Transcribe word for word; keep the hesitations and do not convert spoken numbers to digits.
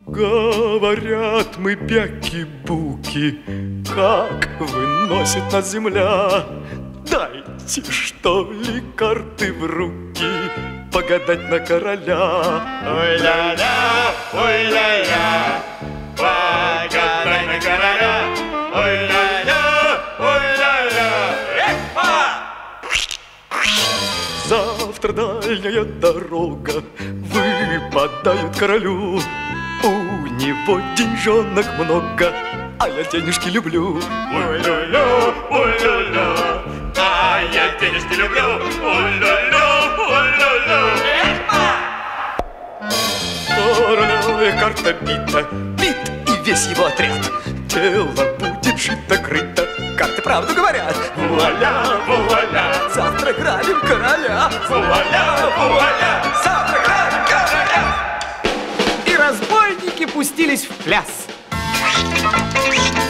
Говорят мы бяки-буки, как выносит нас земля. Дайте, что ли, карты в руки, погадать на короля. Ой-ля-ля, ой-ля-ля, погадай на короля. Ой-ля-ля, ой-ля-ля, эхо! Завтра дальняя дорога выпадает королю. У него деньжонок много, а я денежки люблю. Ой-ля-ля, ой-ля-ля, а я денежки люблю. Ой-ля-ля, ой-ля-ля, Короля карта бита, бит и весь его отряд. Дело будет шито-крыто, карты правду говорят. вуаля, вуаля, Завтра грабим короля. вуаля, вуаля. Завтра грабим короля. И разбойники пустились в пляс.